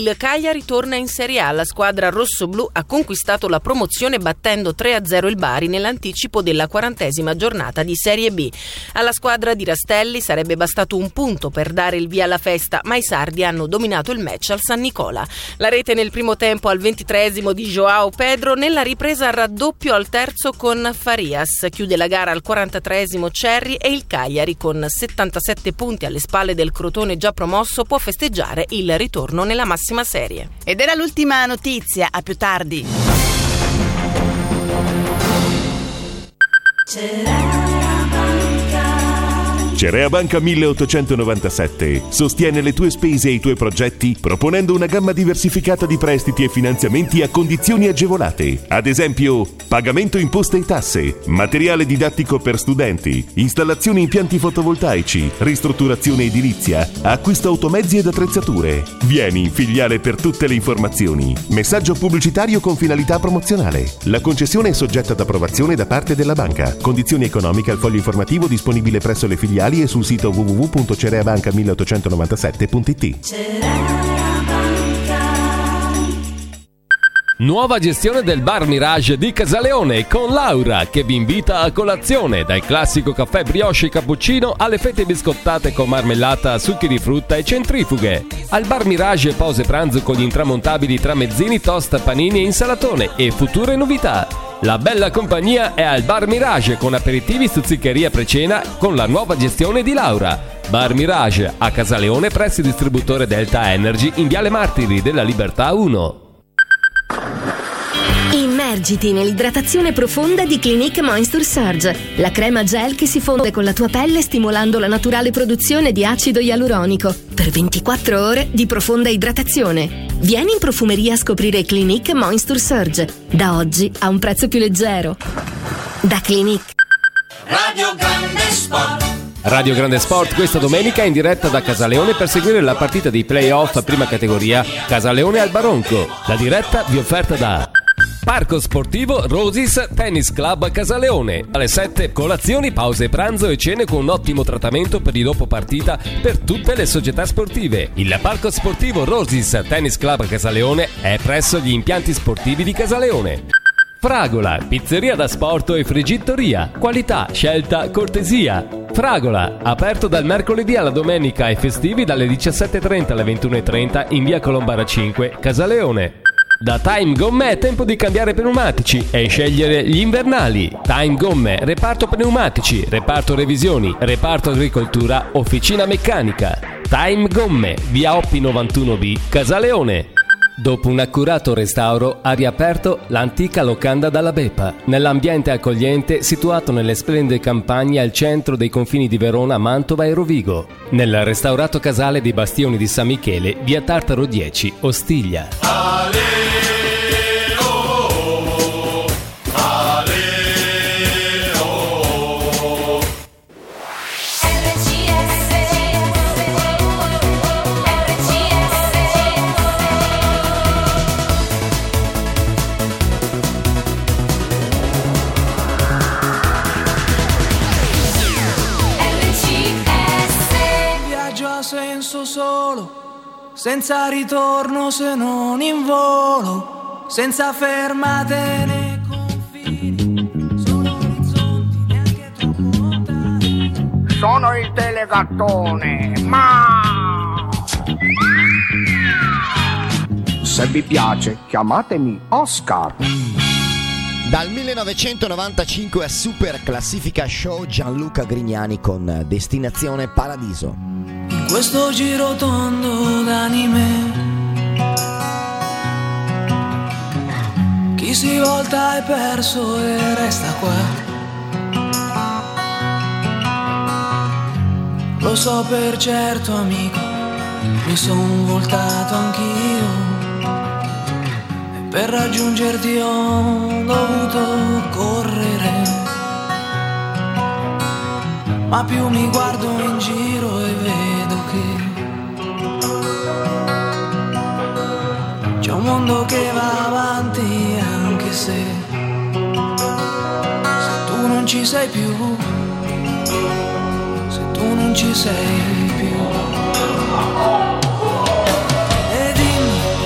Il Cagliari torna in Serie A. La squadra rossoblu ha conquistato la promozione battendo 3-0 il Bari nell'anticipo della 40ª giornata di Serie B. Alla squadra di Rastelli sarebbe bastato un punto per dare il via alla festa, ma i sardi hanno dominato il match al San Nicola. La rete nel primo tempo al 23esimo di Joao Pedro, nella ripresa raddoppio al terzo con Farias. Chiude la gara al 43esimo Cerri e il Cagliari, con 77 punti alle spalle del Crotone già promosso, può festeggiare il ritorno nella massima serie. Ed era l'ultima notizia, a più tardi. Cerea Banca 1897 sostiene le tue spese e i tuoi progetti proponendo una gamma diversificata di prestiti e finanziamenti a condizioni agevolate. Ad esempio, pagamento imposte e tasse, materiale didattico per studenti, installazioni impianti fotovoltaici, ristrutturazione edilizia, acquisto automezzi ed attrezzature. Vieni in filiale per tutte le informazioni. Messaggio pubblicitario con finalità promozionale. La concessione è soggetta ad approvazione da parte della banca. Condizioni economiche al foglio informativo disponibile presso le filiali e sul sito www.cereabanca1897.it. Nuova gestione del Bar Mirage di Casaleone con Laura, che vi invita a colazione, dal classico caffè brioche e cappuccino alle fette biscottate con marmellata, succhi di frutta e centrifughe. Al Bar Mirage pause pranzo con gli intramontabili tramezzini, toast, panini e insalatone e future novità. La bella compagnia è al Bar Mirage con aperitivi, stuzzicheria pre-cena con la nuova gestione di Laura. Bar Mirage a Casaleone presso il distributore Delta Energy in Viale Martiri della Libertà 1. Immergiti nell'idratazione profonda di Clinique Moisture Surge, la crema gel che si fonde con la tua pelle stimolando la naturale produzione di acido ialuronico per 24 ore di profonda idratazione. Vieni in profumeria a scoprire Clinique Moisture Surge, da oggi a un prezzo più leggero. Da Clinique. Radio Grande Sport. Radio Grande Sport questa domenica in diretta da Casaleone per seguire la partita di play-off prima categoria Casaleone al Baronco. La diretta vi offerta da Parco Sportivo Rosis Tennis Club Casaleone. Alle 7 colazioni, pause pranzo e cene con un ottimo trattamento per il dopo partita per tutte le società sportive. Il Parco Sportivo Rosis Tennis Club Casaleone è presso gli impianti sportivi di Casaleone. Fragola, pizzeria da sport e frigitoria. Qualità, scelta, cortesia. Fragola, aperto dal mercoledì alla domenica e festivi dalle 17:30 alle 21:30 in via Colombara 5, Casaleone. Da Time Gomme è tempo di cambiare pneumatici e scegliere gli invernali. Time Gomme, reparto pneumatici, reparto revisioni, reparto agricoltura, officina meccanica. Time Gomme, via Oppi 91B, Casaleone. Dopo un accurato restauro ha riaperto l'antica locanda dalla Beppa, nell'ambiente accogliente situato nelle splendide campagne al centro dei confini di Verona, Mantova e Rovigo. Nel restaurato casale dei Bastioni di San Michele, via Tartaro 10, Ostiglia. Solo, senza ritorno se non in volo, senza fermate né confini, solo orizzonti neanche troppo lontani. Sono il Telegattone, ma se vi piace chiamatemi Oscar. Dal 1995 a Super Classifica Show Gianluca Grignani con Destinazione Paradiso. In questo giro tondo d'anime, chi si volta è perso e resta qua. Lo so per certo amico, mi son voltato anch'io e per raggiungerti ho dovuto correre. Ma più mi guardo in giro e vedo che c'è un mondo che va avanti anche se tu non ci sei più, se tu non ci sei più. E dimmi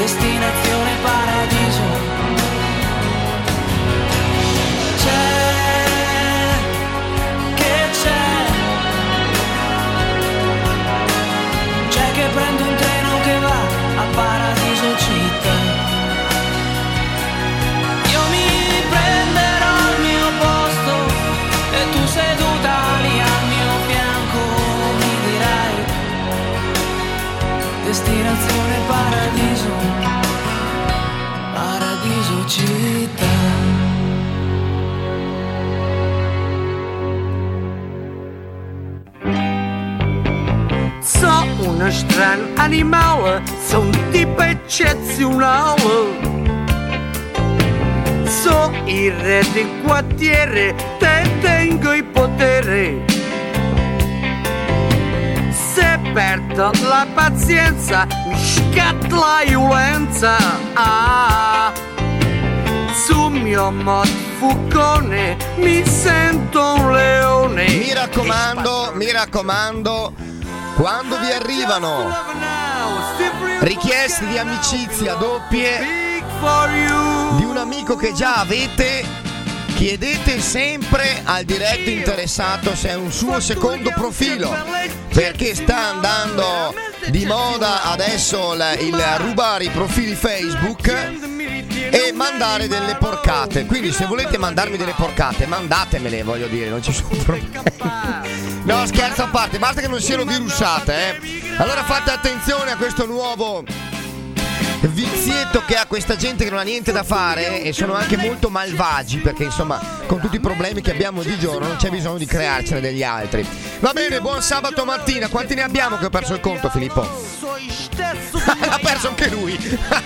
destinazione paradiso. C'è che prendo un treno che va a Paradiso città. Io mi prenderò il mio posto e tu seduta lì al mio fianco mi dirai destinazione paradiso, Paradiso città. So uno strano animale, so un tipo eccezionale. So il re del quartiere, te tengo il potere. Se perdo la pazienza, mi scatta la violenza. Ah, sul mio mod fucone mi sento un leone. Mi raccomando, quando vi arrivano richieste di amicizia doppie di un amico che già avete, chiedete sempre al diretto interessato se è un suo secondo profilo, perché sta andando di moda adesso il rubare i profili Facebook e mandare delle porcate. Quindi se volete mandarmi delle porcate, mandatemele, voglio dire, non ci sono problemi. No, scherzo a parte, basta che non siano virusate, Allora fate attenzione a questo nuovo vizietto che ha questa gente che non ha niente da fare e sono anche molto malvagi, perché insomma con tutti i problemi che abbiamo di giorno non c'è bisogno di crearcene degli altri. Va bene, buon sabato mattina. Quanti ne abbiamo che ho perso il conto, Filippo? Ha perso anche lui.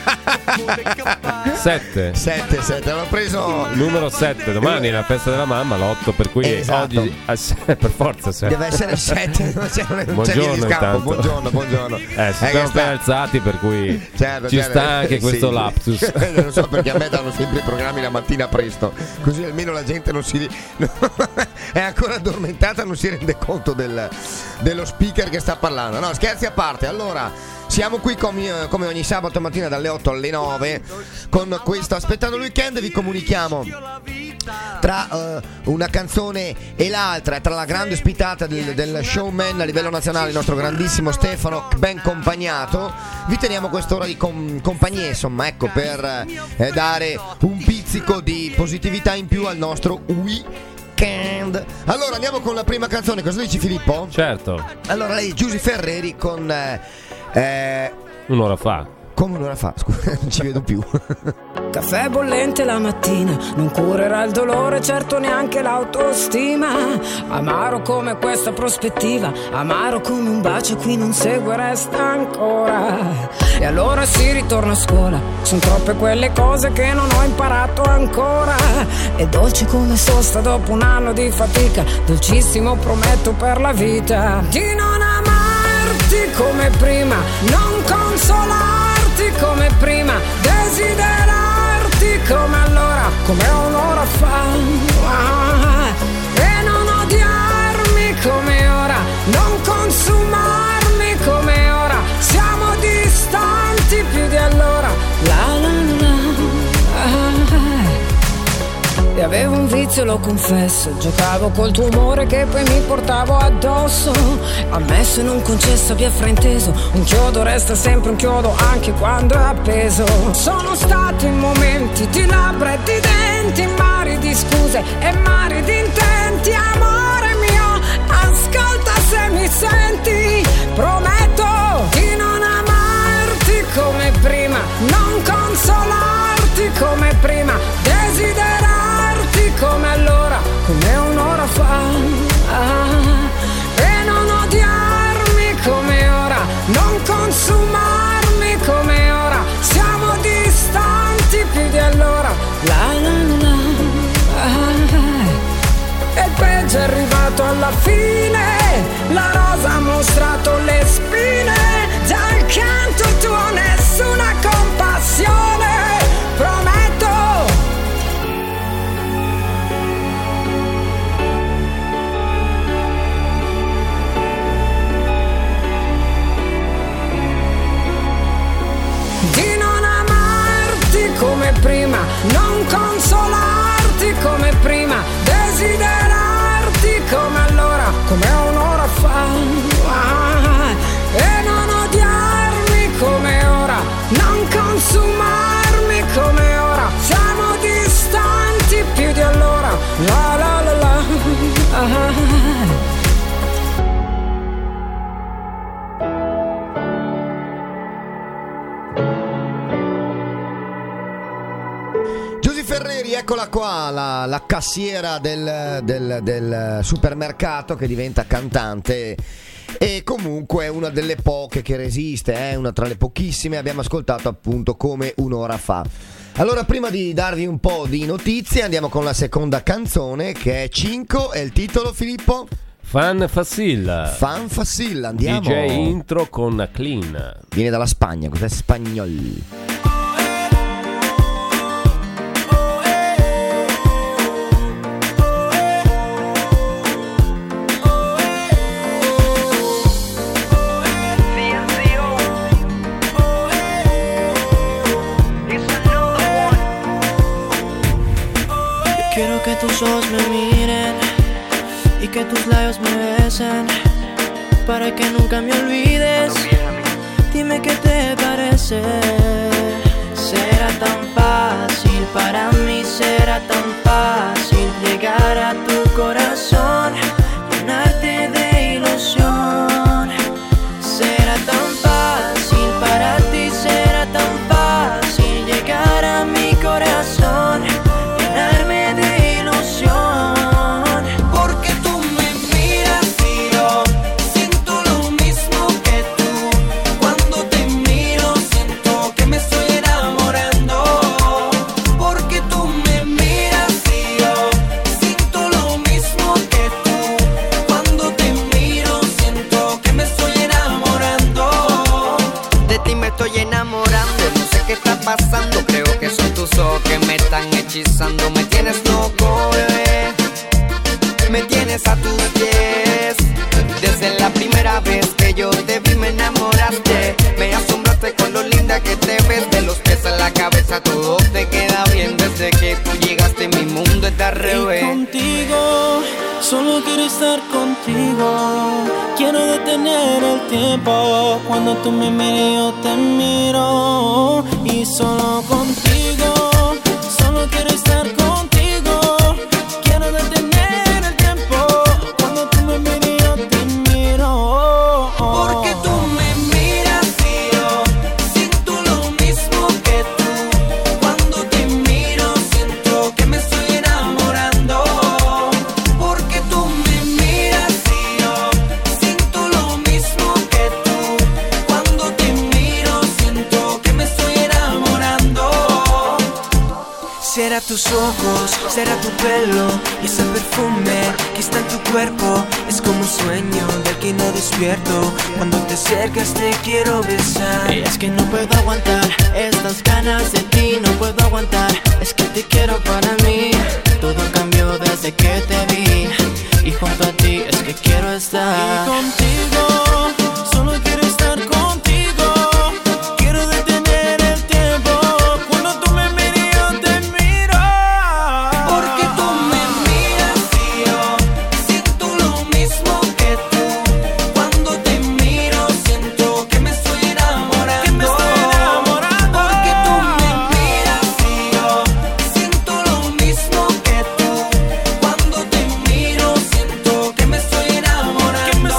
7. Avevo preso numero 7. Domani è la festa della mamma, l'8, per cui esatto. Oggi per forza 7. Deve essere 7. Buongiorno di scampo. intanto. Buongiorno. Si sono appena alzati, per cui ci sta anche questo lapsus. Non so, perché a me danno sempre i programmi la mattina presto, così almeno la gente non si è ancora addormentata, non si rende conto dello speaker che sta parlando. No, scherzi a parte. Allora, siamo qui come ogni sabato mattina dalle 8 alle 9 con questo Aspettando il Weekend. Vi comunichiamo tra una canzone e l'altra, tra la grande ospitata del showman a livello nazionale, il nostro grandissimo Stefano, ben compagnato. Vi teniamo quest'ora di compagnia, insomma, ecco, per dare un pizzico di positività in più al nostro weekend. Allora andiamo con la prima canzone. Cosa dici, Filippo? Certo. Allora lei, Giusy Ferreri con un'ora fa. Come un'ora fa? Scusa, non ci vedo più. Caffè bollente la mattina, non curerà il dolore, certo neanche l'autostima. Amaro come questa prospettiva, amaro come un bacio, qui non segue, resta ancora. E allora si ritorna a scuola, sono troppe quelle cose che non ho imparato ancora. E dolce come sosta dopo un anno di fatica, dolcissimo prometto per la vita. Di non amarti come prima, non consolarti come prima, desiderarti come allora, come un'ora fa, e non odiarmi come ora, non consumarmi come ora, siamo distanti più di allora, la la la. E avevo un vizio, lo confesso, giocavo col tuo umore che poi mi portavo addosso. Ammesso e non concesso, abbia frainteso, un chiodo resta sempre un chiodo anche quando è appeso. Sono stati momenti di labbra e di denti, mari di scuse e mari di intenti. Amore mio, ascolta se mi senti, prometto di non amarti come prima, non consolarti come prima, desiderarti come allora, come un'ora fa, e non odiarmi come ora, non consumarmi come ora, siamo distanti più di allora, la la la. E il peggio è arrivato alla fine, la rosa ha mostrato le spine, dal canto tuo nessuna compassione, prometto. Di non Ferreri, eccola qua, la cassiera del supermercato che diventa cantante. E comunque una delle poche che resiste, una tra le pochissime. Abbiamo ascoltato appunto Come un'ora fa. Allora, prima di darvi un po' di notizie, andiamo con la seconda canzone, che è Cinco. E il titolo, Filippo? Fan Facilla. Fan Facilla, andiamo. DJ intro con Clean. Viene dalla Spagna, cos'è spagnol? Quiero que tus ojos me miren y que tus labios me besen, para que nunca me olvides. Dime qué te parece. Será tan fácil para mí, será tan fácil llegar a tu corazón, llenarte de ilusión. Será tan fácil para ti, será tan fácil llegar a mi corazón, llenarme de ilusión. Porque tú me miras y yo siento lo mismo que tú. Cuando te miro siento que me estoy enamorando. Porque tú me miras y yo siento lo mismo que tú. Cuando te miro siento que me estoy enamorando. De ti me estoy enamorando, no sé qué está pasando. Creo que son tus ojos que me están hechizando. Me tienes loco, bebé, me tienes a tus pies. Desde la primera vez que yo te vi me enamoraste. Me asombraste con lo linda que te ves. De los pies a la cabeza todo te queda bien. Desde que tú llegaste mi mundo está al revés. Y contigo, solo quiero estar contigo. Quiero detener el tiempo. Cuando tú me mires yo te miro. Y solo contigo, solo quiero estar contigo. Quiero detener el tiempo. Cuando tú me mires yo te miro. Porque tú me miras y yo siento lo mismo que tú. Cuando te miro siento que me estoy enamorando. Porque tú me miras y yo siento lo mismo que tú. Cuando te miro siento que me estoy enamorando. Será tus ojos, será tu pelo y ese perfume que está en tu cuerpo. Es como un sueño del que no despierto. Cuando te acercas te quiero besar. Es que no puedo aguantar estas ganas de ti, no puedo aguantar. Es que te quiero para mí. Todo cambió desde que te vi y junto a ti es que quiero estar. Y contigo, solo quiero estar contigo. Quiero detener el tiempo. Cuando tú me mires yo te miro. Porque tú me miras y yo siento lo mismo que tú. Cuando te miro siento que me estoy enamorando. Porque tú me miras y yo siento lo mismo que tú. Cuando te miro siento que me estoy enamorando.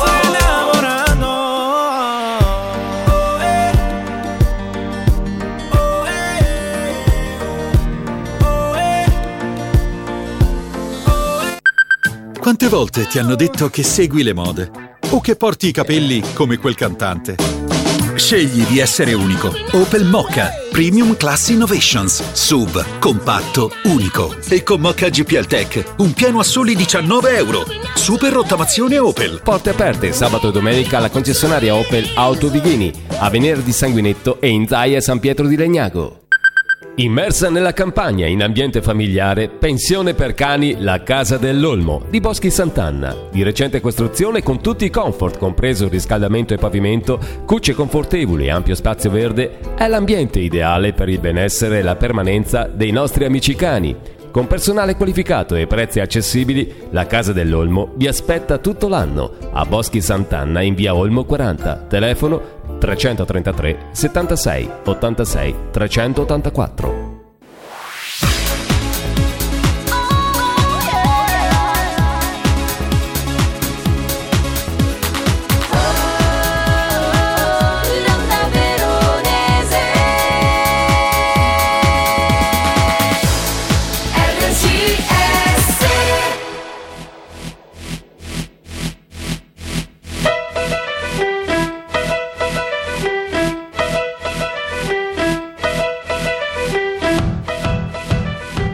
Quante volte ti hanno detto che segui le mode o che porti i capelli come quel cantante? Scegli di essere unico. Opel Mokka Premium Class Innovations. SUV compatto unico. E con Mokka GPL Tech un piano a soli €19. Super rottamazione Opel. Porte aperte sabato e domenica alla concessionaria Opel Auto Vighini, a Venerdì Sanguinetto e in Zaia San Pietro di Legnago. Immersa nella campagna in ambiente familiare, pensione per cani La Casa dell'Olmo di Boschi Sant'Anna. Di recente costruzione con tutti i comfort, compreso il riscaldamento e pavimento, cucce confortevoli e ampio spazio verde, è l'ambiente ideale per il benessere e la permanenza dei nostri amici cani. Con personale qualificato e prezzi accessibili, La Casa dell'Olmo vi aspetta tutto l'anno a Boschi Sant'Anna in via Olmo 40. Telefono 333 76 86 384.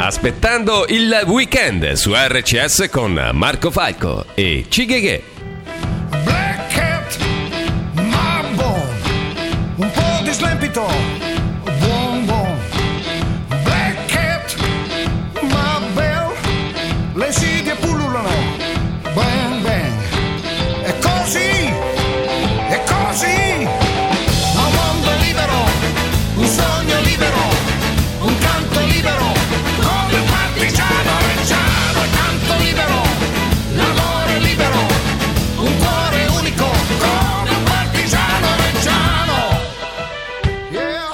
Aspettando il weekend su RCS con Marco Falco e Cigheghe. Black Cat, Marbo, un po' di slempito, buon buon. Black Cat, Marbell, le insidie pullulano, bang bang. E così, ma un mondo libero, un sogno libero, un canto libero, come un partigiano reggiano, e canto libero, l'amore libero, un cuore unico, come un partigiano reggiano. Yeah.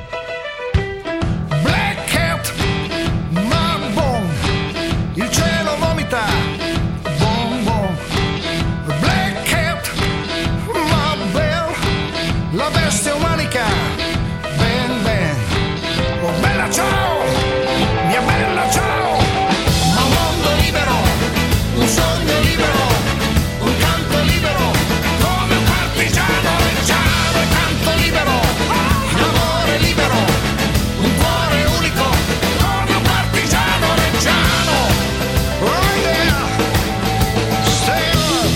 Black Cat, Mambo, il cielo vomita, bom bom. Black Cat, Marbell, la bestia umanica, ben ben. Oh bella ciao, mia bella ciao. Ma un mondo libero, un sogno libero, un canto libero, come un partigiano reggiano, e canto libero, l'amore libero, un cuore unico, come un partigiano reggiano. Oh yeah, stay on.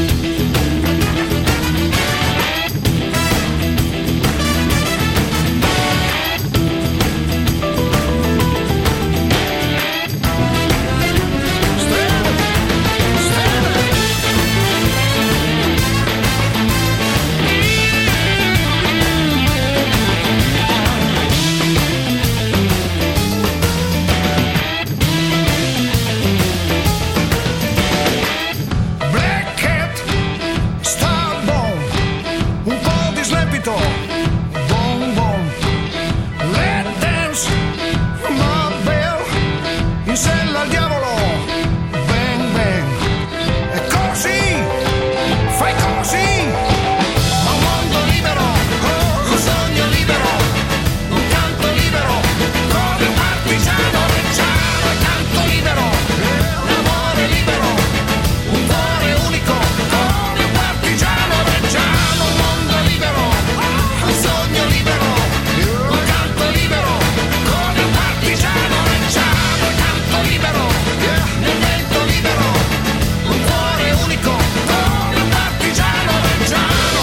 Black Cat, Starbone, un po' di slempito, bom bom. Let dance, Marbell, in sella al diavolo, bang bang. E così, fai così, ma un mondo libero, un sogno libero, un canto libero, come un partigiano reggiano, e canto libero, l'amore libero, un cuore unico, come un partigiano reggiano, un mondo libero, un sogno libero, un canto libero, come un partigiano reggiano, e canto libero, nel vento libero, un cuore unico, come un partigiano reggiano.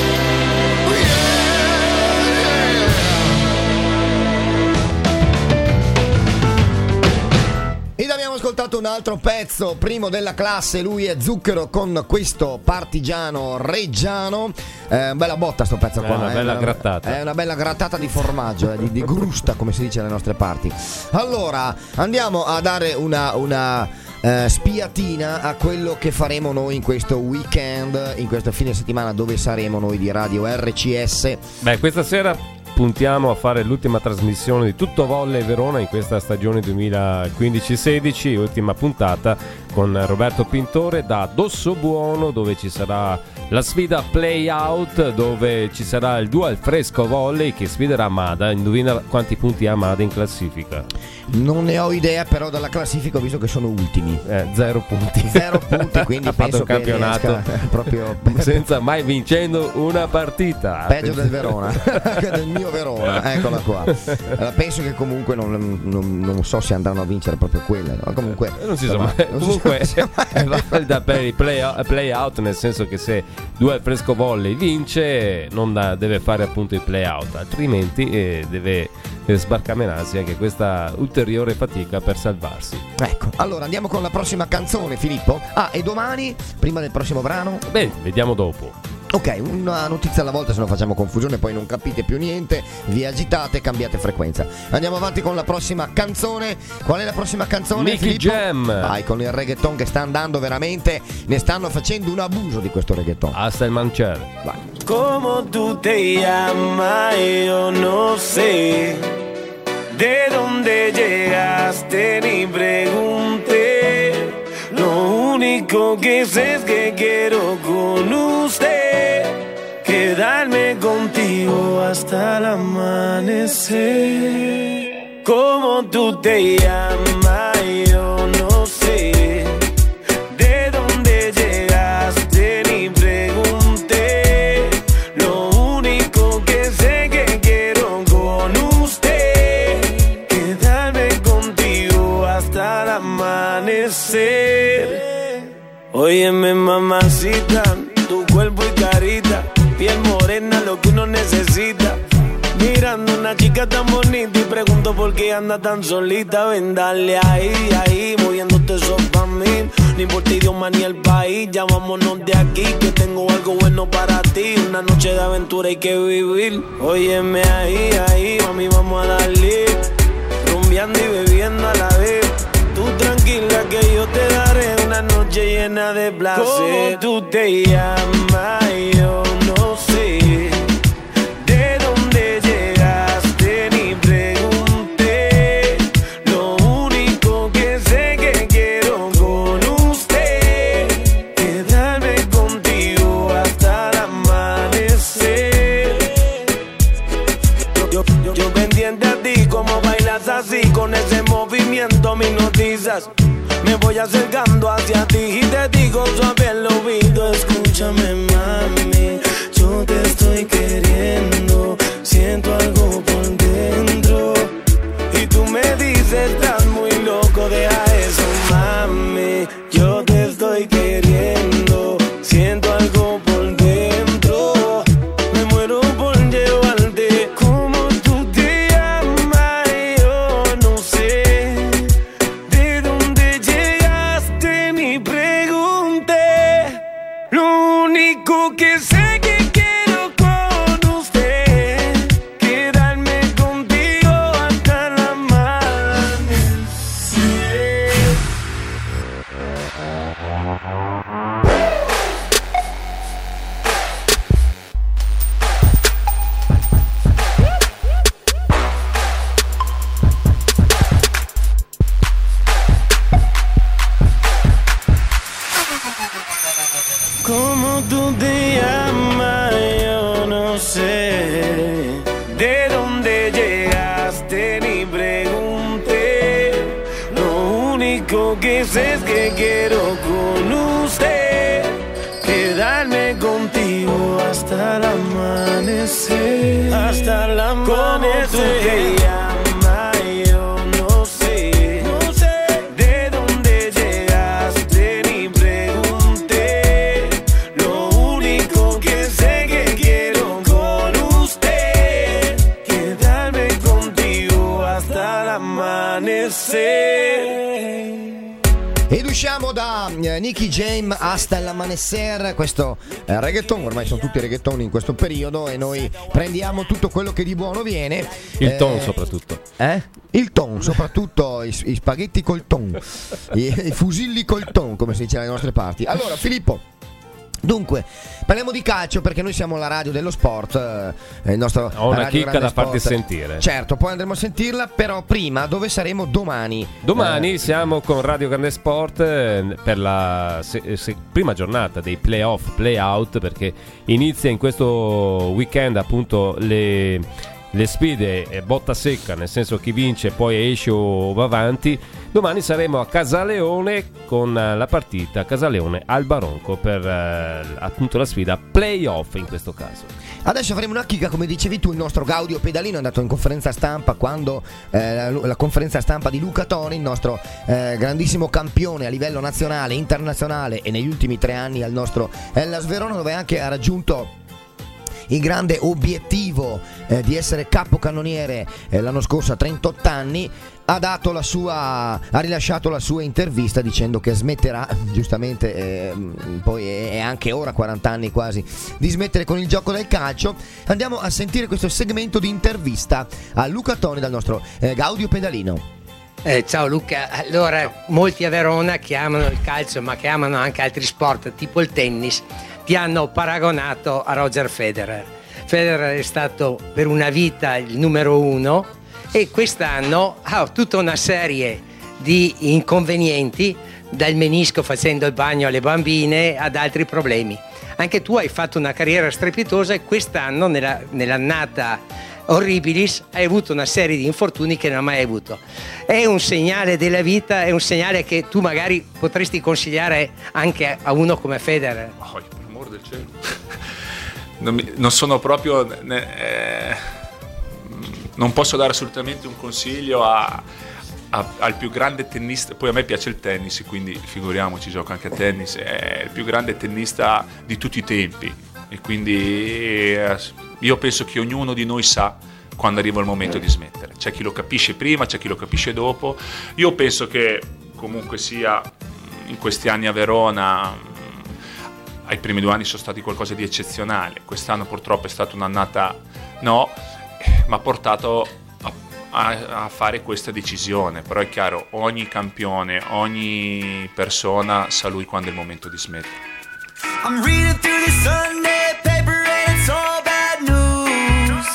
Ed abbiamo ascoltato un altro pezzo, primo della classe, lui è Zucchero con questo partigiano reggiano. Bella botta sto pezzo qua. Una bella grattata. È una bella grattata di formaggio, di grusta come si dice alle nostre parti. Allora, andiamo a dare una spiatina a quello che faremo noi in questo weekend, in questo fine settimana, dove saremo noi di Radio RCS. Beh, questa sera puntiamo a fare l'ultima trasmissione di Tutto Volley Verona in questa stagione 2015-16, ultima puntata con Roberto Pintore da Dossobuono, dove ci sarà la sfida Play Out, dove ci sarà il duo al fresco volley che sfiderà Mada. Indovina quanti punti ha Mada in classifica? Non ne ho idea, però dalla classifica ho visto che sono ultimi. 0 punti. 0 punti, quindi ha fatto penso un campionato proprio senza mai vincendo una partita. Peggio del Verona, del mio Verona, eccola qua. Penso che comunque non so se andranno a vincere proprio quelle, no? Comunque non si sa mai. Comunque è valida per i play out, nel senso che se due al fresco volley vince deve fare appunto i play out, altrimenti deve sbarcamenarsi anche questa ulteriore fatica per salvarsi. Ecco, allora andiamo con la prossima canzone, Filippo. E domani, prima del prossimo brano? Beh, vediamo dopo. Ok, una notizia alla volta, se no facciamo confusione, poi non capite più niente, vi agitate, cambiate frequenza. Andiamo avanti con la prossima canzone. Qual è la prossima canzone, Nicky Filippo? Jam. Vai, con il reggaeton che sta andando veramente, ne stanno facendo un abuso di questo reggaeton. Hasta el mancher. Vai. Como tú te llamas, yo no sé. De dónde llegaste ni pregunté. Lo único que sé es que quiero con usted quedarme contigo hasta el amanecer. Como tú te llamas, yo no sé. De dónde llegaste ni pregunté. Lo único que sé que quiero con usted quedarme contigo Óyeme mamacita, tu cuerpo y carita, piel morena, lo que uno necesita. Mirando una chica tan bonita y pregunto por qué anda tan solita. Ven, dale ahí, ahí, moviéndote eso pa' mí. No importa idioma ni el país, ya vámonos de aquí, que tengo algo bueno para ti. Una noche de aventura hay que vivir. Óyeme ahí, ahí, mami, vamos a darle. Rumbeando y bebiendo a la vez. Tú tranquila que yo te daré una noche llena de placer. ¿Cómo tú te llamas? Yo no sé. ¿De dónde llegaste? Ni pregunté. Lo único que sé que quiero con usted, quedarme contigo hasta el amanecer. Yo pendiente a ti, como bailas así, con ese movimiento me hipnotizas. Me voy acercando hacia ti y te digo suave al oído, escúchame mami, yo te estoy queriendo, siento algo por dentro. Y tú me dices, estás muy loco, deja eso mami, yo te estoy queriendo, siento algo por dentro. Me muero por llevarte. Como tú te llamas, yo no sé. ¿De dónde llegaste? Ni pregunté. Lo único que sé que quiero con usted, quedarme contigo hasta el amanecer. ¿Cómo tú te llamas? Yo no sé. ¿De dónde llegaste? Ni pregunté. Lo único que sé es que quiero con usted, quedarme contigo hasta el amanecer. Hasta el amanecer. ¿Cómo tú te llamas? Yo no sé. No sé. ¿De dónde llegaste? Ni pregunté. Lo único que sé que quiero con usted, quedarme contigo hasta el amanecer. Ed usciamo da Nicky Jam hasta l'amanecer, questo reggaeton, ormai sono tutti reggaeton in questo periodo e noi prendiamo tutto quello che di buono viene. Il ton soprattutto. Il ton, soprattutto i spaghetti col ton, i fusilli col ton, come si dice dalle nostre parti. Allora Filippo, dunque, parliamo di calcio perché noi siamo la radio dello sport, il nostro ho una Radio chicca Grande da farti Sport. sentire. Certo, poi andremo a sentirla, però prima dove saremo domani? Domani siamo con Radio Grande Sport per la prima giornata dei playoff, playout, perché inizia in questo weekend appunto le sfide botta secca, nel senso chi vince poi esce o va avanti. Domani saremo a Casaleone con la partita Casaleone Alba Ronco per appunto la sfida playoff in questo caso. Adesso faremo una chicca, come dicevi tu, il nostro Gaudio Pedalino è andato in conferenza stampa quando la conferenza stampa di Luca Toni, il nostro grandissimo campione a livello nazionale, internazionale e negli ultimi 3 anni al nostro Hellas Verona, dove anche ha raggiunto il grande obiettivo di essere capocannoniere l'anno scorso a 38 anni. Ha rilasciato la sua intervista dicendo che smetterà, giustamente, poi è anche ora 40 anni quasi, di smettere con il gioco del calcio. Andiamo a sentire questo segmento di intervista a Luca Toni dal nostro Gaudio Pedalino. Ciao Luca, allora molti a Verona che amano il calcio ma che amano anche altri sport tipo il tennis ti hanno paragonato a Roger Federer. Federer è stato per una vita il numero 1 e quest'anno ha tutta una serie di inconvenienti, dal menisco facendo il bagno alle bambine ad altri problemi. Anche tu hai fatto una carriera strepitosa e quest'anno nell'annata Horribilis hai avuto una serie di infortuni che non hai mai avuto. È un segnale della vita, è un segnale che tu magari potresti consigliare anche a uno come Federer. Oh, per l'amor del cielo. Non sono proprio non posso dare assolutamente un consiglio a al più grande tennista, poi a me piace il tennis, quindi figuriamoci, gioco anche a tennis, è il più grande tennista di tutti i tempi, e quindi io penso che ognuno di noi sa quando arriva il momento di smettere. C'è chi lo capisce prima, c'è chi lo capisce dopo. Io penso che comunque sia in questi anni a Verona, ai primi 2 anni sono stati qualcosa di eccezionale. Quest'anno purtroppo è stata un'annata no, ma ha portato a fare questa decisione. Però è chiaro, ogni campione, ogni persona sa lui quando è il momento di smettere. I'm reading through the Sunday paper and it's all bad news.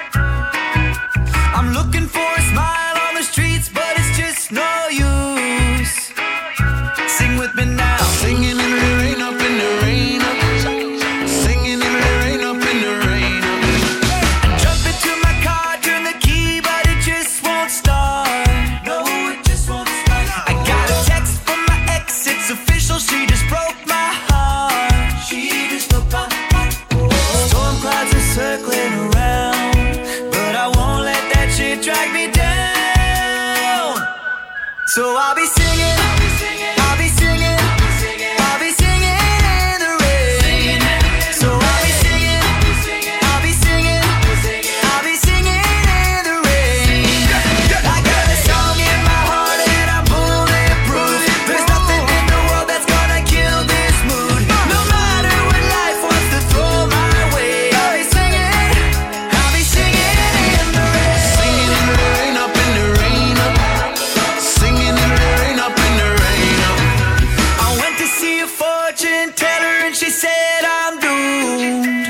I'm looking for a smile on the streets, but it's just no use. Sing with me now. Singing in the rain, up in the rain, up. Singing in the rain, up in the rain, up. I jump into my car, turn the key, but it just won't start. No, it just won't start. I got a text from my ex, it's official, she just broke my heart. She just broke my heart. Storm clouds are circling around, but I won't let that shit drag me down. So I'll be singing, I'll be singing, I'll be singing in the rain. So I'll be singing, I'll be singing, I'll be singing in the rain. I got a song in my heart and I'm bulletproof. There's nothing in the world that's gonna kill this mood. No matter what life wants to throw my way, I'll be singing in the rain. Singing in the rain, up in the rain, up. Singing in the rain, up in the rain, up. I went to see a fortune teller and she said I'm doomed.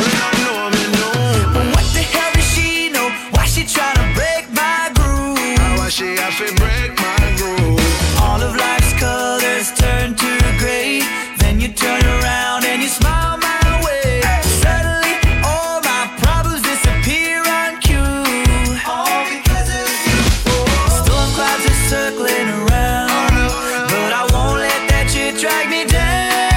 But what the hell does she know? Why she tryna break my groove? Why she have to break my groove? All of life's colors turn to gray. Then you turn around and you smile my way. Suddenly all my problems disappear on cue. All because of you. Storm clouds are circling around, but I won't let that shit drag me down.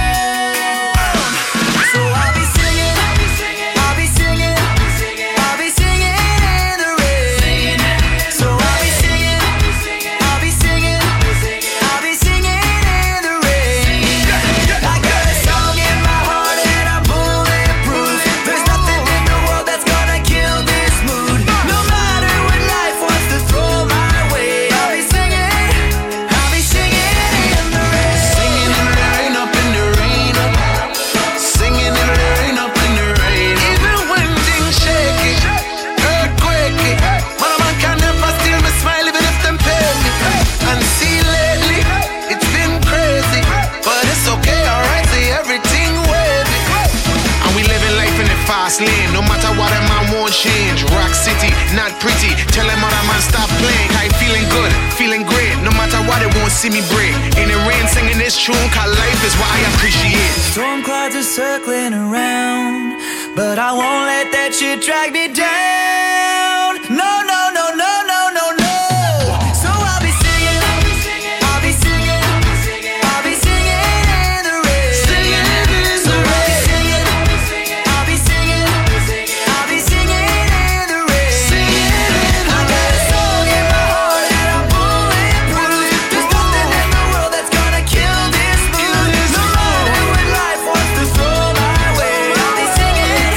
So I'll be singing, I'll be singing, I'll be singing in the rain. So I'll be singing, I'll be singing, I'll be singing in the rain. I got a song in my heart and I'm bulletproof. There's nothing in the world that's gonna kill this mood. No matter what life wants to throw my way, I'll be singing in the rain. Singing in the rain, up in the rain, up. Singing in the rain, up in the rain. Even when things shaky, earthquakey, man, a man can never steal my smile even if them pay me. And see lately, it's been crazy, but it's okay, alright, see everything wavy. And we living life in the fast lane. No matter what a man won't change. Rock City, not pretty. Tell them other man stop playing. I feeling good, feeling great. No matter what, it won't see me break. In the rain singing this tune, cause life is what I appreciate. Storm clouds are circling around, but I won't let that shit drag me down. No, no, no, no, no, no, no. So I'll be singing, I'll be singing, I'll be singing in the rain. So I'll be singing, I'll be singing, I'll be singing in the rain. I got a song in my heart and I'm bulletproof. There's nothing in the world that's gonna kill this mood. No matter what life wants to throw my way, I'll be singing in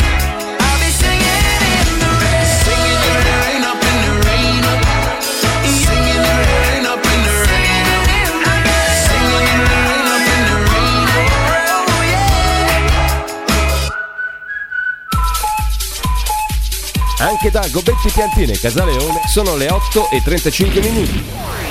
the rain. Singing in the rain, up in the rain, up. Singing in the rain, up in the rain, up. Singing in the rain, up in the rain, Anche da Gobetti Piantine e Casaleone sono le 8:35.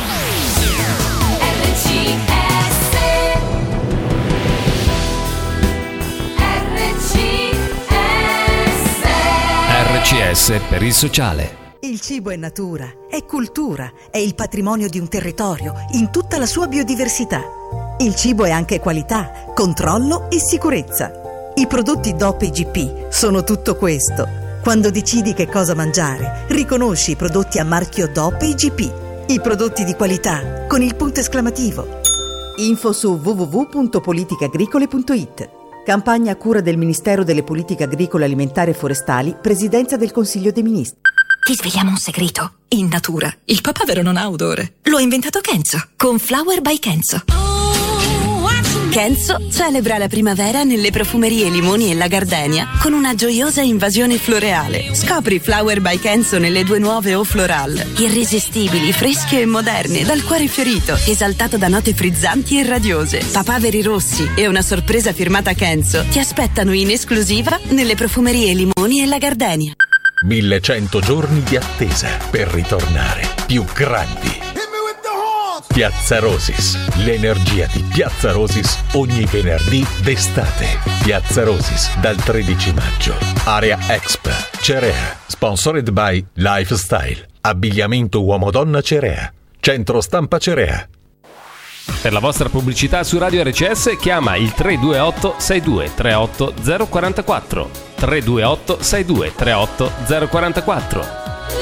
RCS per il sociale. Il cibo è natura, è cultura, è il patrimonio di un territorio in tutta la sua biodiversità. Il cibo è anche qualità, controllo e sicurezza. I prodotti DOP IGP sono tutto questo. Quando decidi che cosa mangiare, riconosci i prodotti a marchio DOP IGP. I prodotti di qualità con il punto esclamativo. Info su www.politicagricole.it. Campagna a cura del Ministero delle Politiche Agricole, Alimentari e Forestali, Presidenza del Consiglio dei Ministri. Ti sveliamo un segreto. In natura, il papavero non ha odore. Lo ha inventato Kenzo, con Flower by Kenzo. Kenzo celebra la primavera nelle profumerie Limoni e La Gardenia con una gioiosa invasione floreale. Scopri Flower by Kenzo nelle 2 nuove Eau Floral. Irresistibili, fresche e moderne, dal cuore fiorito, esaltato da note frizzanti e radiose. Papaveri rossi e una sorpresa firmata Kenzo ti aspettano in esclusiva nelle profumerie Limoni e La Gardenia. 1100 giorni di attesa per ritornare più grandi. Piazza Rosis, l'energia di Piazza Rosis ogni venerdì d'estate. Piazza Rosis dal 13 maggio. Area Expo, Cerea, sponsored by Lifestyle, abbigliamento uomo-donna Cerea, centro stampa Cerea. Per la vostra pubblicità su Radio RCS chiama il 328 62 38 044. 328 62 38 044.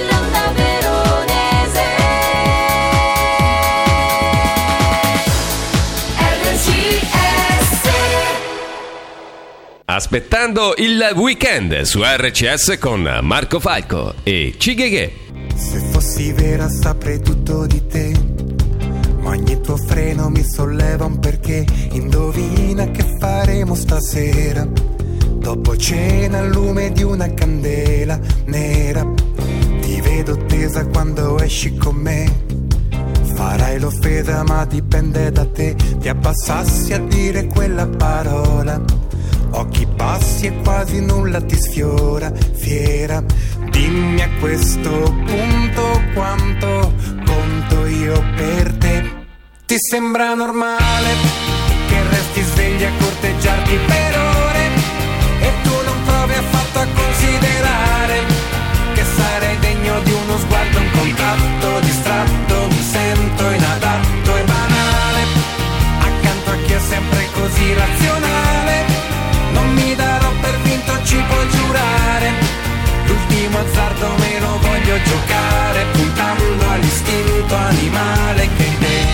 Aspettando il weekend su RCS con Marco Falco e Cigheghe. Se fossi vera saprei tutto di te, ma ogni tuo freno mi solleva un perché. Indovina che faremo stasera, dopo cena al lume di una candela nera. Ti vedo tesa quando esci con me, farai l'offesa ma dipende da te. Ti abbassassi a dire quella parola, occhi bassi e quasi nulla ti sfiora, fiera. Dimmi a questo punto quanto conto io per te. Ti sembra normale che resti svegli a corteggiarti per ore e tu non provi affatto a considerare che sarei degno di uno sguardo, un contatto distratto. Mi sento inadatto e banale accanto a chi è sempre così razionale. Non mi darò per vinto, ci puoi giurare. L'ultimo azzardo me lo voglio giocare, puntando all'istinto animale che in te.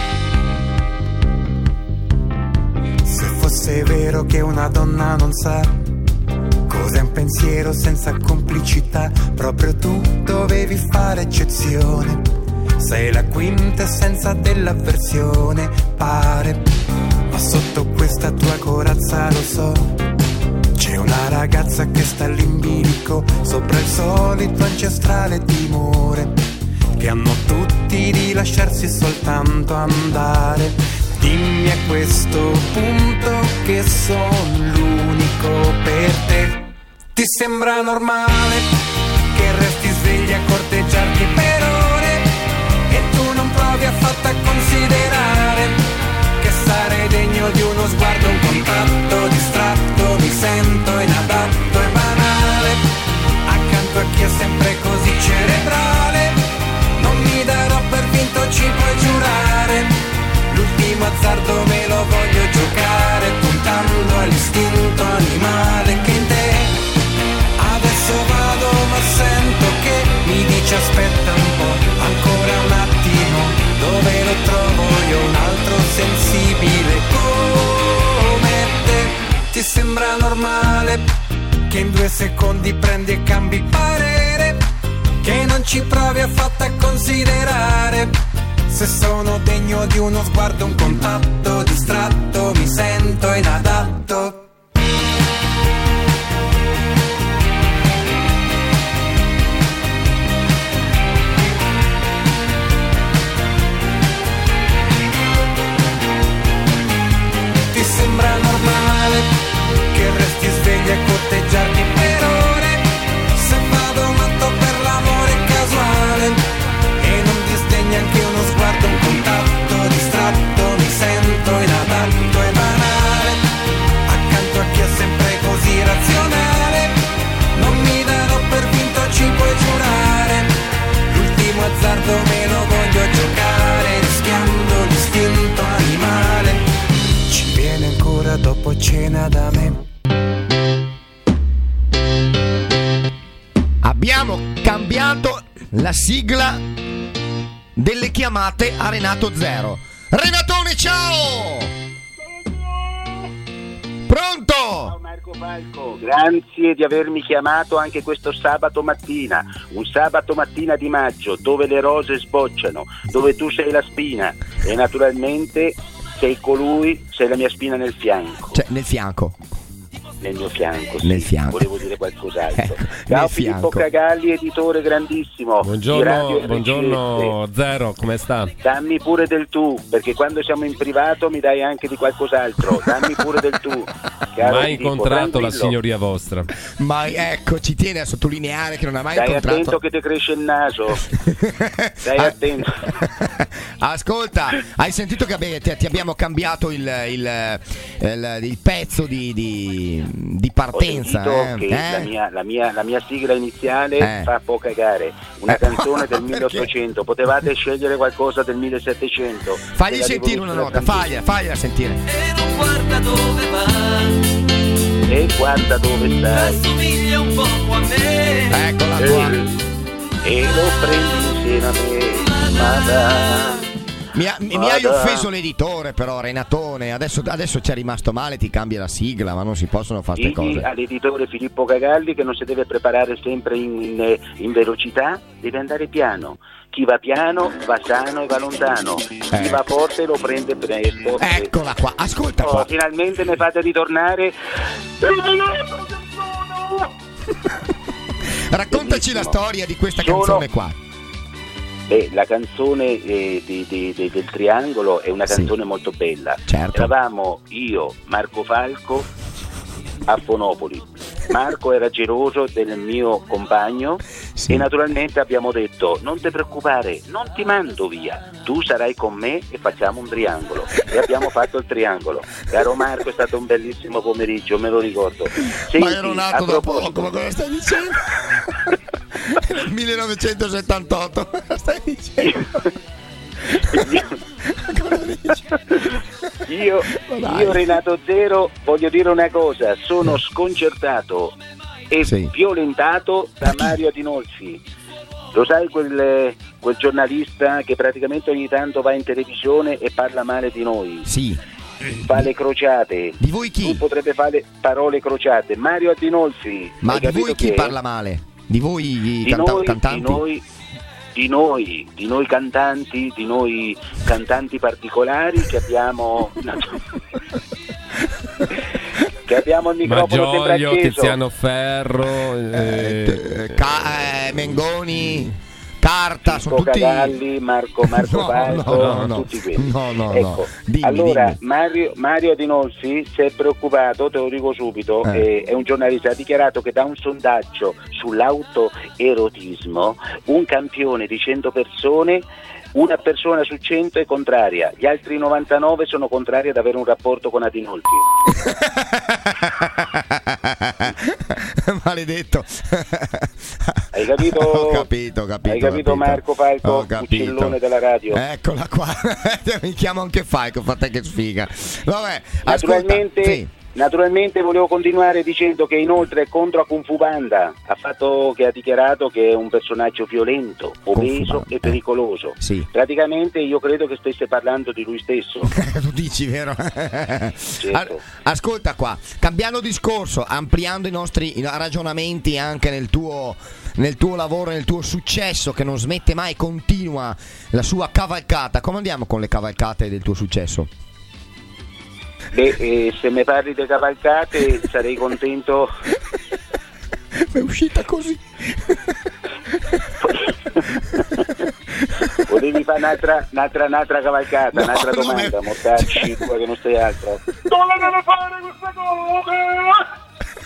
Se fosse vero che una donna non sa cos'è un pensiero senza complicità, proprio tu dovevi fare eccezione. Sei la quintessenza dell'avversione, pare. Ma sotto questa tua corazza lo so, c'è una ragazza che sta lì in bilico, sopra il solito ancestrale timore che hanno tutti di lasciarsi soltanto andare. Dimmi a questo punto che sono l'unico per te. Ti sembra normale che resti svegli a corteggiarti per ore e tu non provi affatto a considerare che sarei degno di uno sguardo, un contatto distratto. Mi sento inadatto e banale accanto a chi è sempre così cerebrale. Non mi darò per vinto, ci puoi giurare. L'ultimo azzardo me lo voglio giocare, puntando all'istinto animale che in te. Adesso vado ma sento che mi dice aspetta un po', ancora un attimo, dove lo trovo io un altro sensibile come te. Ti sembra normale che in 2 secondi prendi e cambi parere, che non ci provi affatto a considerare se sono degno di uno sguardo, un contatto distratto. Mi sento inadatto. Ti sembra normale che resti svegli a corteggiarti per ore, se vado matto per l'amore casuale e non disdegni anche uno sguardo, un contatto distratto. Mi sento inadatto e banale accanto a chi è sempre così razionale. Non mi darò per vinto, ci puoi giurare. L'ultimo azzardo me lo voglio giocare, rischiando l'istinto animale. Ci viene ancora dopo cena da me. Abbiamo cambiato la sigla delle chiamate a Renato Zero. Renatone, ciao! Pronto? Falco, grazie di avermi chiamato anche questo sabato mattina, un sabato mattina di maggio dove le rose sbocciano, dove tu sei la spina e naturalmente sei la mia spina nel fianco. Cioè, nel fianco. Nel mio fianco, sì. Nel fianco. Volevo dire qualcos'altro. Ecco, Ciao nel Filippo fianco. Cagalli, editore grandissimo. Buongiorno Zero, come sta? Dammi pure del tu, perché quando siamo in privato mi dai anche di qualcos'altro. Dammi pure del tu. Caro Mai Filippo, incontrato la tranquillo. signoria vostra. Ma ecco, ci tiene a sottolineare che non ha mai Stai incontrato. attento che ti cresce il naso. Stai attento. Ascolta, hai sentito che ti abbiamo cambiato il pezzo di partenza? Ho sentito che la mia sigla iniziale fa po' cagare. Una canzone del 1800. Potevate scegliere qualcosa del 1700. Fagli sentire una nota, fagliela sentire. Guarda dove va, E guarda dove stai. assomiglia un poco a me. Eccola qua. E lo prendi insieme a me. Ma da. Mi hai offeso l'editore però, Renatone, adesso ci è rimasto male, ti cambia la sigla, ma non si possono fare queste Digli cose. all'editore Filippo Cagalli che non si deve preparare sempre in velocità, deve andare piano. Chi va piano va sano e va lontano, chi va forte lo prende presto. Eccola qua, ascolta qua. Finalmente mi fate ritornare. Raccontaci la storia di questa canzone qua. La canzone del Triangolo è una canzone molto bella. Certo. Eravamo io, Marco Falco, a Fonopoli. Marco era geloso del mio compagno e naturalmente abbiamo detto: non ti preoccupare, non ti mando via, tu sarai con me e facciamo un triangolo. E abbiamo fatto il triangolo. Caro Marco, è stato un bellissimo pomeriggio, me lo ricordo. Senti, Ma ero nato da poco, ma cosa stai dicendo? Nel 1978, cosa stai dicendo? Io Renato Zero voglio dire una cosa, sono sconcertato e violentato da Mario Adinolfi. Lo sai quel giornalista che praticamente ogni tanto va in televisione e parla male di noi? Sì. Fa le crociate. Di voi chi? Non potrebbe fare parole crociate. Mario Adinolfi. Ma Hai di voi capito chi che- parla male? Di voi cantanti? Di noi cantanti, di noi cantanti particolari che abbiamo che abbiamo il microfono sempre Maggioglio, acceso. Tiziano Ferro, Mengoni, Carta, sono tutti Cagalli, Marco Falco, no. tutti quelli. No. Ecco, Dimmi, allora dimmi. Mario Adinolfi si è preoccupato, te lo dico subito, è un giornalista, ha dichiarato che da un sondaggio sull'autoerotismo un campione di 100 persone, una persona su 100 è contraria, gli altri 99 sono contrari ad avere un rapporto con Adinolfi. Maledetto. Hai capito? Ho capito. Hai capito Marco Falco, Ho capito. uccellone della radio? Eccola qua. Mi chiamo anche Falco, fate che sfiga. Vabbè, Naturalmente, ascolta, sì. naturalmente volevo continuare dicendo che inoltre è contro a Kung Fu Panda, ha dichiarato che è un personaggio violento, obeso e pericoloso. Sì. Praticamente io credo che stesse parlando di lui stesso. Tu dici, vero? Certo. Ascolta qua, cambiando discorso, ampliando i nostri ragionamenti anche nel tuo lavoro, nel tuo successo che non smette mai, continua la sua cavalcata. Come andiamo con le cavalcate del tuo successo? Beh, se mi parli di cavalcate sarei contento. È uscita così. Potevi fare un'altra cavalcata, un'altra domanda, mortacci, tu che non sei altro. Dove deve fare questa cosa?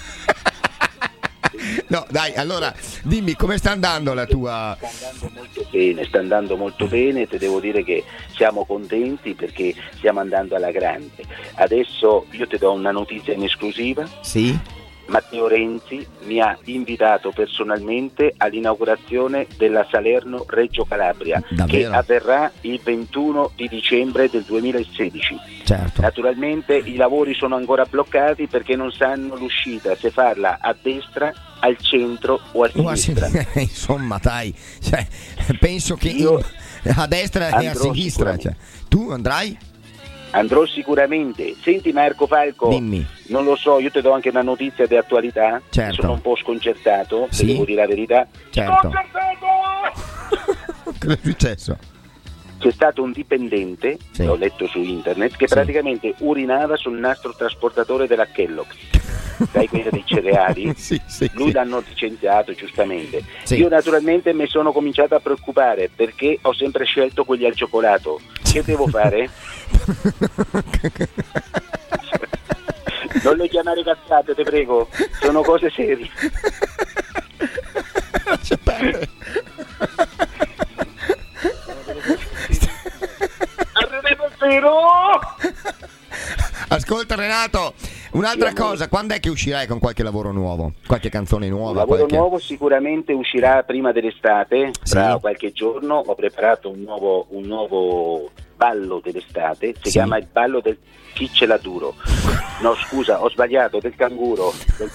No, dai, allora dimmi come sta andando la tua. Sta andando molto bene, te devo dire che siamo contenti perché stiamo andando alla grande. Adesso io ti do una notizia in esclusiva. Sì. Matteo Renzi mi ha invitato personalmente all'inaugurazione della Salerno-Reggio Calabria. Davvero? Che avverrà il 21 di dicembre del 2016. Certo. Naturalmente i lavori sono ancora bloccati perché non sanno l'uscita, se farla a destra, al centro o a sinistra. Insomma, dai, penso che a destra e a sinistra. Tu andrai? Andrò sicuramente. Senti Marco Falco, Dimmi. non lo so, io ti do anche una notizia di attualità. Certo. Sono un po' sconcertato, Sì? se devo dire la verità. Certo. Cosa è successo? C'è stato un dipendente, Sì. l'ho letto su internet, che praticamente urinava sul nastro trasportatore della Kellogg's. Sai, quello dei cereali? Lui l'hanno licenziato giustamente. Sì. Io naturalmente mi sono cominciato a preoccupare perché ho sempre scelto quelli al cioccolato. Che devo fare? Non le chiamare cazzate, te prego, sono cose serie. Lascia perdere. Ascolta Renato, un'altra cosa, quando è che uscirai con qualche lavoro nuovo? Qualche canzone nuova? Un lavoro qualche... nuovo sicuramente uscirà prima dell'estate, tra Sì. qualche giorno. Ho preparato un nuovo ballo dell'estate, si Sì. chiama il ballo del chi ce l'ha duro. No, scusa, ho sbagliato, del canguro.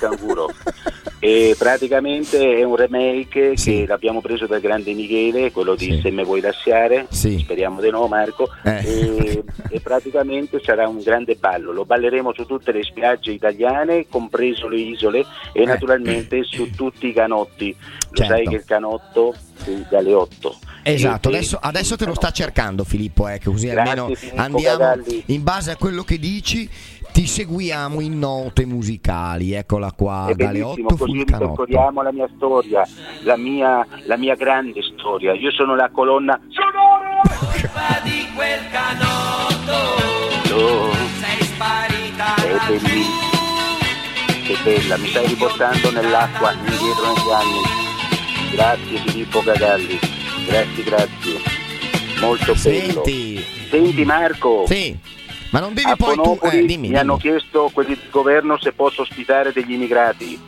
E praticamente è un remake che l'abbiamo preso dal grande Michele, quello di Se me vuoi lasciare, speriamo di no Marco, e praticamente sarà un grande ballo, lo balleremo su tutte le spiagge italiane, compreso le isole, e naturalmente su tutti i canotti. Lo Certo. sai che il canotto dalle 8. Esatto, adesso te lo sta cercando Filippo, che così Grazie, almeno Filippo andiamo Cavalli. in base a quello che dici, ti seguiamo in note musicali, eccola qua, È dalle bellissimo, 8 così sul canotto. ripercorriamo la mia storia, la mia grande storia. Io sono la colonna sonora di quel canotto. Sei sparita. È bellissimo. Che bella, mi stai riportando nell'acqua indietro negli anni. Grazie Filippo Cagalli. Grazie. Molto bello. Senti Marco. Sì. Ma non devi a poi tu Fonopoli dimmi. hanno chiesto quelli del governo se posso ospitare degli immigrati.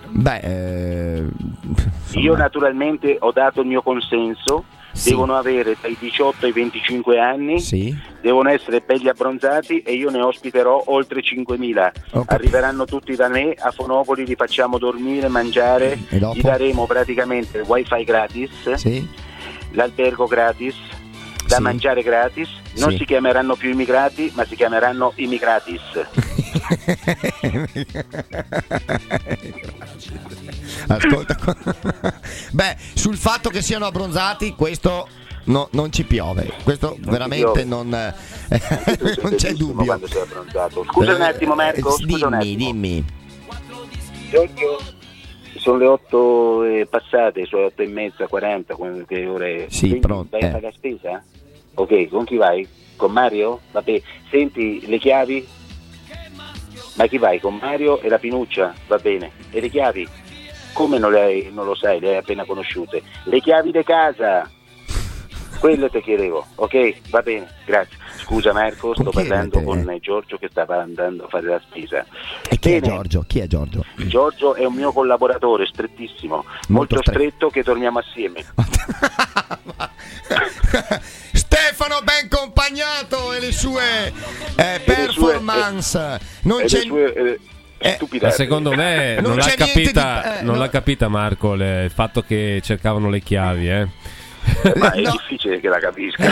Io naturalmente ho dato il mio consenso. Devono avere dai 18 ai 25 anni, devono essere belli abbronzati e io ne ospiterò oltre 5.000. Arriveranno tutti da me a Fonopoli, li facciamo dormire, mangiare, gli daremo praticamente il wifi gratis, l'albergo gratis, da mangiare gratis. Non si chiameranno più immigrati, ma si chiameranno immigratis. Ascolta, sul fatto che siano abbronzati, questo non ci piove. Questo veramente non c'è dubbio. Quando sei abbronzato. Scusa un attimo Marco, scusa un attimo. Dimmi. Giorgio, sono le 8 passate, sono le 8 e mezza, 40, che ore? Sì, pronto. Vai a fare la spesa? Ok, con chi vai? Con Mario? Vabbè, senti, le chiavi? Ma chi vai? Con Mario e la Pinuccia? Va bene. E le chiavi? Come non lo sai, le hai appena conosciute. Le chiavi di casa! Quello te chiedevo, ok? Va bene, grazie. Scusa Marco, sto parlando con Giorgio che stava andando a fare la spesa. E chi è Giorgio? Chi è Giorgio? Giorgio è un mio collaboratore strettissimo, molto stretto, che torniamo assieme. Stefano ben compagnato e le sue performance. Non c'è Ma secondo me non l'ha capita Marco il fatto che cercavano le chiavi, ma è difficile che la capisca.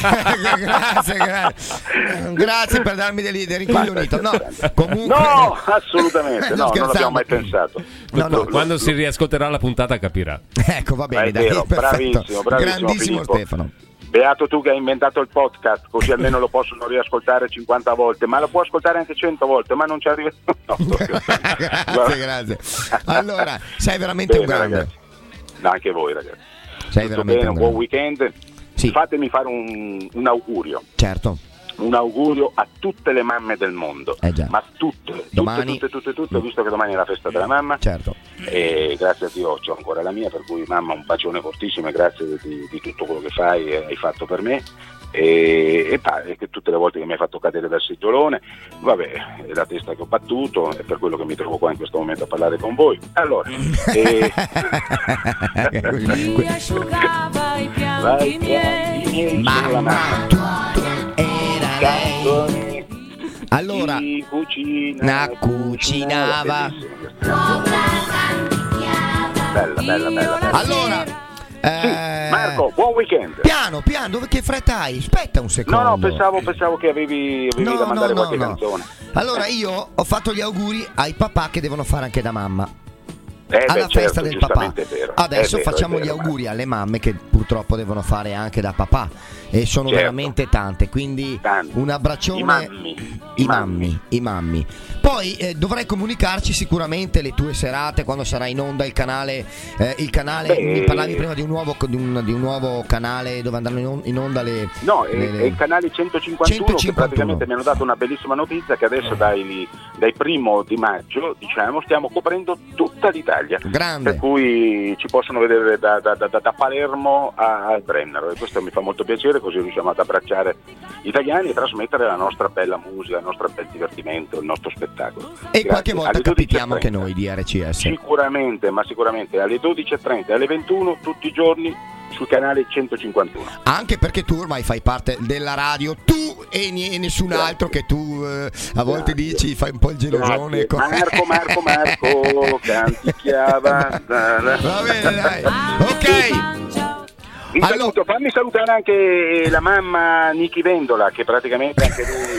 Grazie per darmi dei ricoglionito. Comunque... No, assolutamente non l'abbiamo mai pensato. Quando si riascolterà la puntata capirà. Ecco, va bene, dai, bravissimo grandissimo Filippo. Stefano. Beato tu che hai inventato il podcast, così almeno lo possono riascoltare 50 volte, ma lo può ascoltare anche 100 volte, ma non ci arriva. Grazie. Allora, sei veramente un grande. Ragazzi. No, anche voi ragazzi. Sei veramente bene, un buon grande. weekend. Fatemi fare un augurio. Certo. Un augurio a tutte le mamme del mondo, ma tutte, Domani... tutte, visto che domani è la festa della mamma. Certo. E grazie a Dio c'ho ancora la mia, per cui mamma un bacione fortissimo e grazie di tutto quello che fai e hai fatto per me. E che tutte le volte che mi hai fatto cadere dal seggiolone, vabbè, è la testa che ho battuto, è per quello che mi trovo qua in questo momento a parlare con voi. Allora, Chi asciugava i pianti miei? Mamma, allora cucinava. Bella. Allora Marco, buon weekend. Piano, che fretta hai? Aspetta un secondo. No, pensavo che avevi da mandare qualche canzone. Allora io ho fatto gli auguri ai papà che devono fare anche da mamma. Alla festa del papà. Adesso facciamo gli auguri alle mamme che purtroppo devono fare anche da papà e sono veramente tante, quindi un abbraccione. I mammi. Poi dovrai comunicarci sicuramente le tue serate quando sarà in onda il canale. Mi parlavi prima di un nuovo canale dove andranno in onda le. No, è il canale 151 che praticamente mi hanno dato una bellissima notizia che adesso dai 1° di maggio, diciamo, stiamo coprendo tutta l'Italia. Grande. Per cui ci possono vedere da Palermo al Brennero, e questo mi fa molto piacere, così riusciamo ad abbracciare gli italiani e trasmettere la nostra bella musica, il nostro bel divertimento, il nostro spettacolo. E qualche volta capitiamo anche noi di RCS. Sicuramente alle 12:30 e alle 21 tutti i giorni sul canale 151. Anche perché tu ormai fai parte della radio, tu e nessun altro, che tu a volte dici, fai un po' il gelosone. Marco, canticchiava. Va bene, dai. Ok. Saluto, fammi salutare anche la mamma Niki Vendola, che praticamente anche lui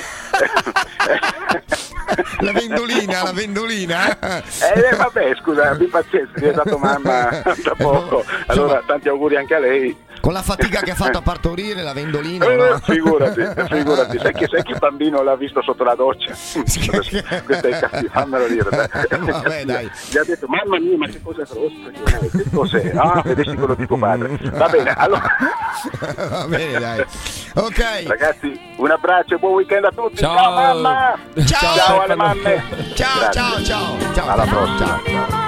la vendolina. Vabbè, scusa, abbi pazienza, è diventato mamma da poco, allora tanti auguri anche a lei. Con la fatica che ha fatto a partorire la vendolina, no? Figurati, sai che il bambino l'ha visto sotto la doccia. Questo è cattivo, fammelo dire. Vabbè, dai. Gli ha detto, mamma mia, ma che cosa grossa, che cos'è? Vedessi quello di tuo padre. Va bene, allora. Va bene, dai. Ok. Ragazzi, un abbraccio e buon weekend a tutti. Ciao mamma. Ciao alle mamme. Ciao. Alla prossima.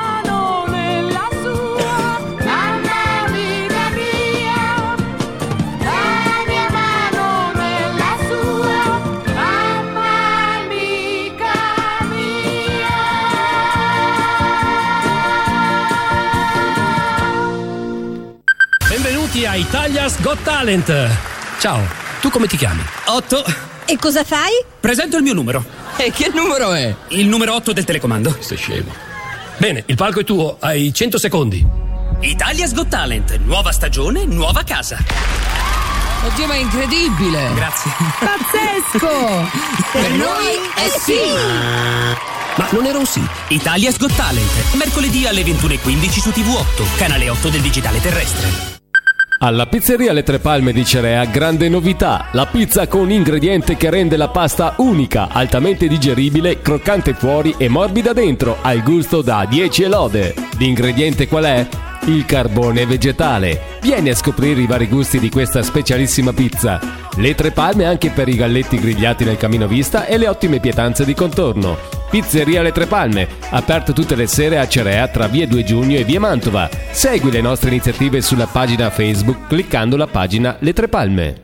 Benvenuti a Italia's Got Talent. Ciao, tu come ti chiami? 8. E cosa fai? Presento il mio numero. E che numero è? Il numero 8 del telecomando. Sei scemo. Bene, il palco è tuo, hai 100 secondi. Italia's Got Talent, nuova stagione, nuova casa. Oddio, ma è incredibile! Grazie. Pazzesco! Per noi è sì! Ma non era un sì. Italia's Got Talent, mercoledì alle 21:15 su TV8, canale 8 del digitale terrestre. Alla pizzeria Le Tre Palme di Cerea, grande novità, la pizza con ingrediente che rende la pasta unica, altamente digeribile, croccante fuori e morbida dentro, al gusto da 10 lode. L'ingrediente qual è? Il carbone vegetale. Vieni a scoprire i vari gusti di questa specialissima pizza. Le Tre Palme anche per i galletti grigliati nel camino vista e le ottime pietanze di contorno. Pizzeria Le Tre Palme, aperto tutte le sere a Cerea tra via 2 Giugno e via Mantova. Segui le nostre iniziative sulla pagina Facebook cliccando la pagina Le Tre Palme.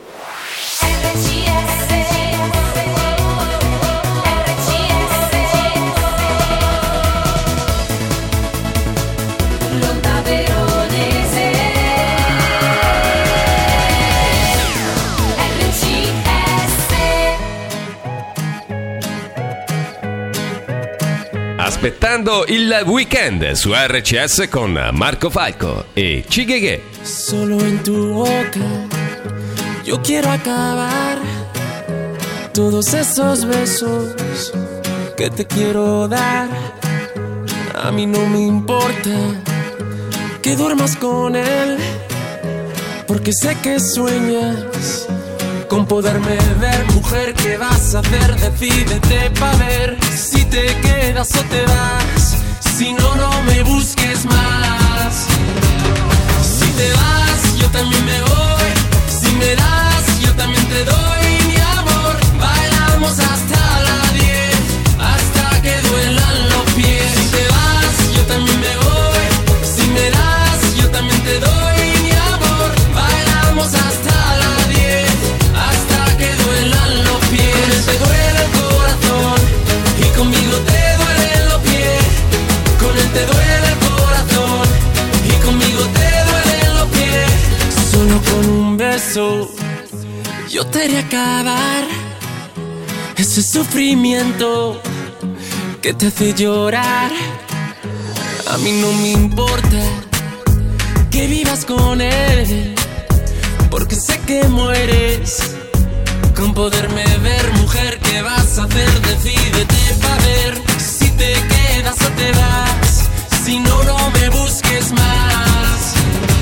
Aspettando il weekend su RCS con Marco Falco e Chigheghe. Solo en tu boca yo quiero acabar todos esos besos que te quiero dar. A mí no me importa que duermas con él, porque sé que sueñas con poderme ver. Mujer, ¿qué vas a hacer? Decídete pa' ver si te quedas o te vas. Si no, no me busques más. Si te vas, yo también me voy. Si me das, yo también te doy mi amor. Bailamos hasta las 10, hasta que duelan los pies. Si te vas, yo también me voy. Si me das, yo también te doy mi amor. Bailamos hasta las 10, hasta que duelan los pies. Con él te duele el corazón y conmigo te duelen los pies. Con él te duele el corazón y conmigo te duelen los pies. Solo con un beso yo te haré acabar ese sufrimiento que te hace llorar. A mí no me importa que vivas con él, porque sé que mueres con poderme ver. Mujer, ¿qué vas a hacer? Decídete pa' ver si te quedas o te vas. Si no, no me busques más.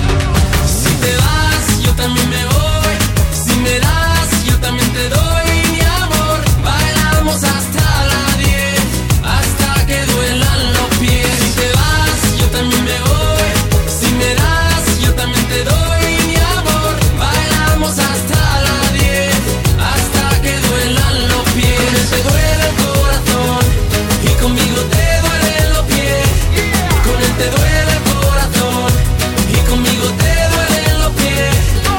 Si te vas, yo también me voy. Si me das, yo también te doy mi amor. Bailamos hasta las 10, hasta que duelan los pies. Si te vas, yo también me voy. Si me das, yo también te doy mi amor. Bailamos hasta las 10, hasta que duelan los pies. Con él te duele el corazón y conmigo te duelen los pies. Con él te duele el corazón y conmigo te duelen los pies.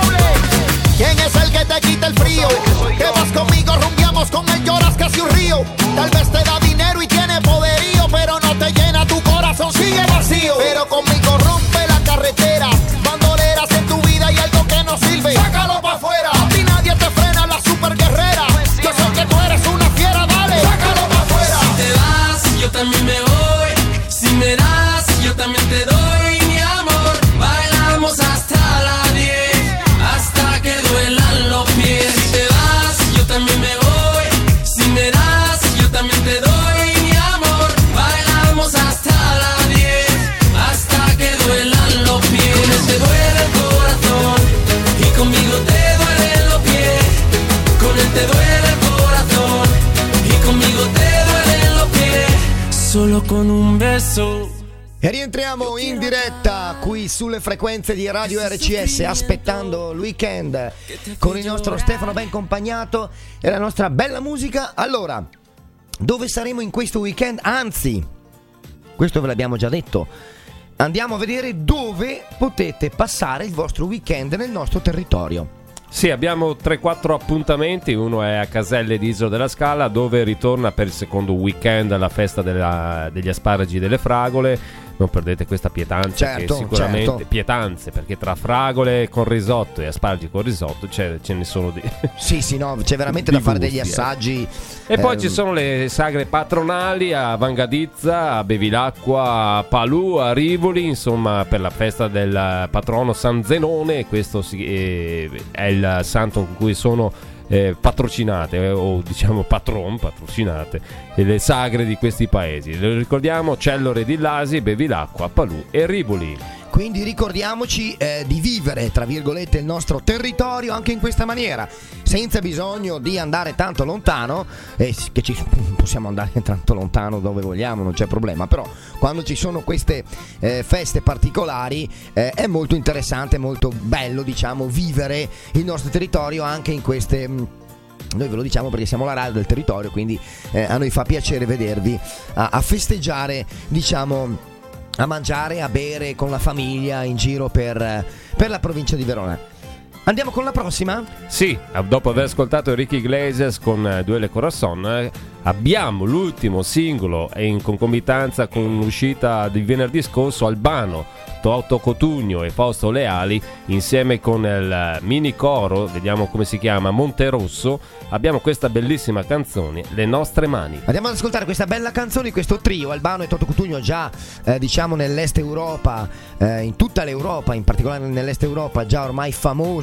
¿Quién es el que te quita el frío? Que vas conmigo, rumbiamos, con él lloras casi un río. Tal vez te da dinero y tiene poderío, pero no te llena, tu corazón sigue vacío. Pero conmigo rompe la carretera, bandoleras en tu vida y algo que no sirve, sácalo pa' afuera. A ti nadie te frena, la super guerrera. Yo sé que tú eres una fiera, dale, sácalo pa' afuera. Si te vas, yo también me voy. Si me das, yo también te doy mi amor. Bailamos hasta las 10, hasta que duelan los pies. Si te vas, yo también me voy. Si me das, yo también te doy mi amor. Bailamos hasta las 10, hasta que duelan los pies. Con él te duele el corazón y conmigo te duelen los pies. Con él te duele el corazón y conmigo te duelen los pies. Solo con un beso. E rientriamo in diretta qui sulle frequenze di Radio RCS, aspettando il weekend con il nostro Stefano ben accompagnato e la nostra bella musica. Allora, dove saremo in questo weekend? Anzi, questo ve l'abbiamo già detto, andiamo a vedere dove potete passare il vostro weekend nel nostro territorio. Sì, abbiamo 3-4 appuntamenti. Uno è a Caselle di Isola della Scala, dove ritorna per il secondo weekend la festa degli asparagi e delle fragole. Non perdete questa pietanza, certo, che sicuramente certo. Pietanze, perché tra fragole con risotto e asparagi con risotto ce ne sono di Sì, no, c'è veramente da fare degli assaggi. E poi ci sono le sagre patronali a Vangadizza, a Bevilacqua, a Palù, a Rivoli, insomma, per la festa del patrono San Zenone. Questo è il santo con cui sono patrocinate, o diciamo patrocinate le sagre di questi paesi. Lo ricordiamo: Cellore di Lasi, Bevilacqua, Palù e Rivoli. Quindi ricordiamoci di vivere, tra virgolette, il nostro territorio anche in questa maniera, senza bisogno di andare tanto lontano, che possiamo andare tanto lontano dove vogliamo, non c'è problema, però quando ci sono queste feste particolari è molto interessante, molto bello, diciamo, vivere il nostro territorio anche in queste... Noi ve lo diciamo perché siamo la radio del territorio, quindi a noi fa piacere vedervi a festeggiare, diciamo, a mangiare, a bere con la famiglia in giro per la provincia di Verona. Andiamo con la prossima? Sì, dopo aver ascoltato Enrique Iglesias con Due Le Corazon, abbiamo l'ultimo singolo e in concomitanza con l'uscita di venerdì scorso, Albano, Toto Cotugno e Fausto Leali, insieme con il mini coro, vediamo come si chiama, Monterosso, abbiamo questa bellissima canzone, Le Nostre Mani. Andiamo ad ascoltare questa bella canzone, questo trio, Albano e Toto Cotugno, già diciamo nell'est Europa, in tutta l'Europa, in particolare nell'est Europa, già ormai famoso